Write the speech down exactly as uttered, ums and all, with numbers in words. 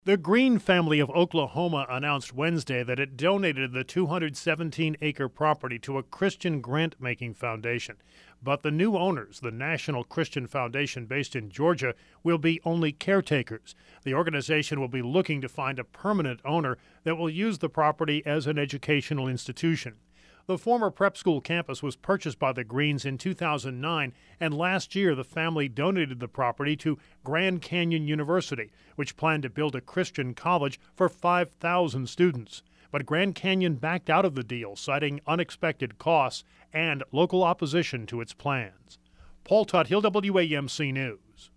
The Green family of Oklahoma announced Wednesday that it donated the two hundred seventeen acre property to a Christian grant-making foundation. But the new owners, the National Christian Foundation based in Georgia, will be only caretakers. The organization will be looking to find a permanent owner that will use the property as an educational institution. The former prep school campus was purchased by the Greens in two thousand nine, and last year the family donated the property to Grand Canyon University, which planned to build a Christian college for five thousand students. But Grand Canyon backed out of the deal, citing unexpected costs and local opposition to its plans. Paul Tuthill, W A M C News.